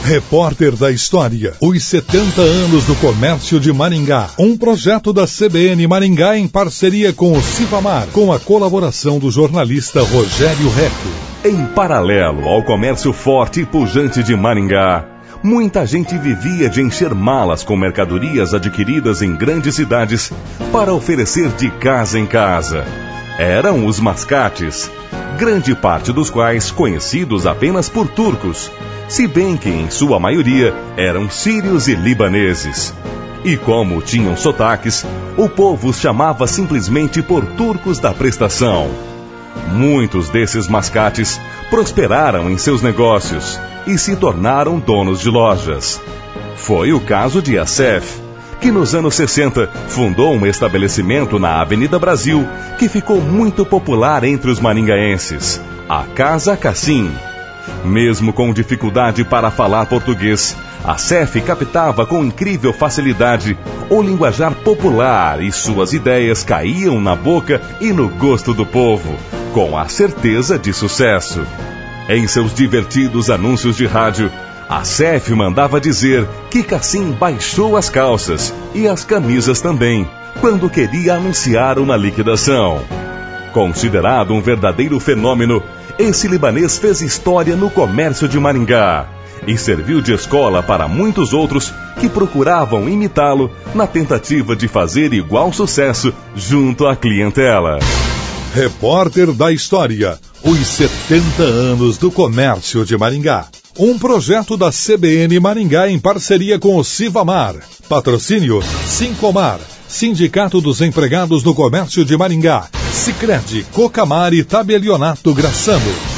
Repórter da História, os 70 anos do comércio de Maringá. Um projeto da CBN Maringá em parceria com o Civamar, com a colaboração do jornalista Rogério Reco. Em paralelo ao comércio forte e pujante de Maringá, muita gente vivia de encher malas com mercadorias adquiridas em grandes cidades para oferecer de casa em casa. Eram os mascates, grande parte dos quais conhecidos apenas por turcos, se bem que em sua maioria eram sírios e libaneses. E como tinham sotaques, o povo os chamava simplesmente por turcos da prestação. Muitos desses mascates prosperaram em seus negócios e se tornaram donos de lojas. Foi o caso de Assef, que nos anos 60 fundou um estabelecimento na Avenida Brasil que ficou muito popular entre os maringaenses, a Casa Cassim. Mesmo com dificuldade para falar português, Assef captava com incrível facilidade o linguajar popular e suas ideias caíam na boca e no gosto do povo, com a certeza de sucesso. Em seus divertidos anúncios de rádio, Assef mandava dizer que Cassim baixou as calças e as camisas também, quando queria anunciar uma liquidação. Considerado um verdadeiro fenômeno, esse libanês fez história no comércio de Maringá e serviu de escola para muitos outros que procuravam imitá-lo na tentativa de fazer igual sucesso junto à clientela. Repórter da História, os 70 anos do comércio de Maringá. Um projeto da CBN Maringá em parceria com o Civamar. Patrocínio Sincomar, Sindicato dos Empregados do Comércio de Maringá. Sicredi, Cocamar e Tabelionato Graçano.